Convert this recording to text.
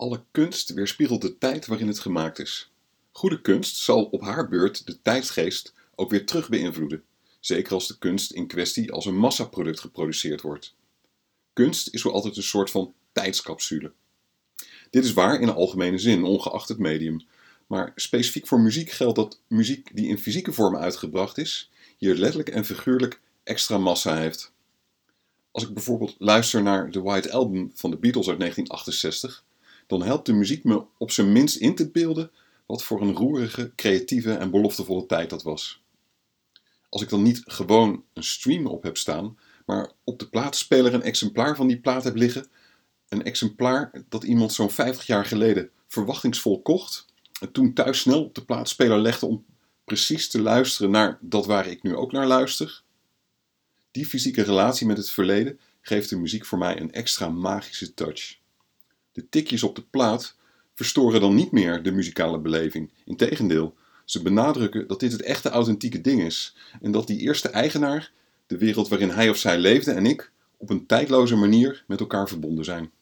Alle kunst weerspiegelt de tijd waarin het gemaakt is. Goede kunst zal op haar beurt de tijdsgeest ook weer terug beïnvloeden, zeker als de kunst in kwestie als een massaproduct geproduceerd wordt. Kunst is zo altijd een soort van tijdscapsule. Dit is waar in de algemene zin, ongeacht het medium. Maar specifiek voor muziek geldt dat muziek die in fysieke vorm uitgebracht is, hier letterlijk en figuurlijk extra massa heeft. Als ik bijvoorbeeld luister naar The White Album van de Beatles uit 1968, dan helpt de muziek me op zijn minst in te beelden wat voor een roerige, creatieve en beloftevolle tijd dat was. Als ik dan niet gewoon een stream op heb staan, maar op de platenspeler een exemplaar van die plaat heb liggen, een exemplaar dat iemand zo'n 50 jaar geleden verwachtingsvol kocht en toen thuis snel op de platenspeler legde om precies te luisteren naar dat waar ik nu ook naar luister. Die fysieke relatie met het verleden geeft de muziek voor mij een extra magische touch. De tikjes op de plaat verstoren dan niet meer de muzikale beleving. Integendeel, ze benadrukken dat dit het echte authentieke ding is en dat die eerste eigenaar, de wereld waarin hij of zij leefde en ik, op een tijdloze manier met elkaar verbonden zijn.